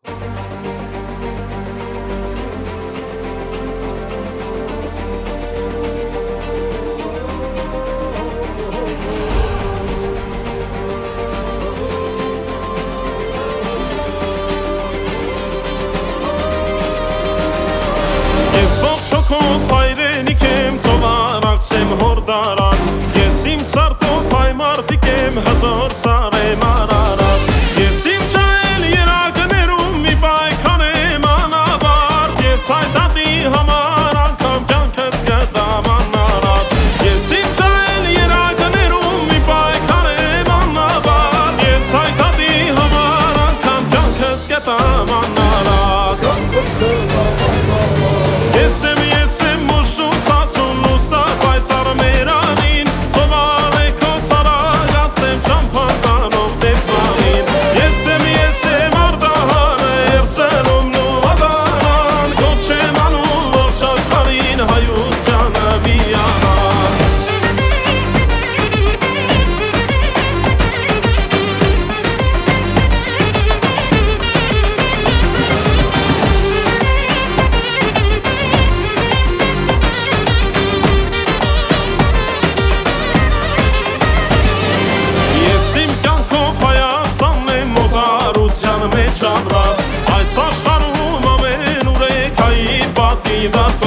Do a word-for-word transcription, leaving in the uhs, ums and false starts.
Ես ողջոքով հայրենիք եմ, ծովարակսեմ հորդարան, ես իմ սարտով հայ մարդիկ եմ, հզոր սարեմ արարատ, ես իմ ճայել երակներում մի պայքան եմ անավարդ, ես հայտատի համար անգամ կյանքս գտամ անարատ, ես իմ ճայել երակներում մի պայքան եմ անավարդ, ես հայտատի համար անգամ կյանքս գտամ անարատ, կյանքս գտամ անարատ. Ես եմ, ես եմ մուշու սասուն լուսա պայծար մերանին, ծովարեքով սարագասեմ ճամփան տանով դեպքանին, ես եմ, ես եմ արդահանը երսելումն ու վադանան, կոչ եմ անում ողջ աշխարհին հայությանը միանան. Մեջ ամրած, այս աշխարհում ամեն ուր է քայի պատիվատ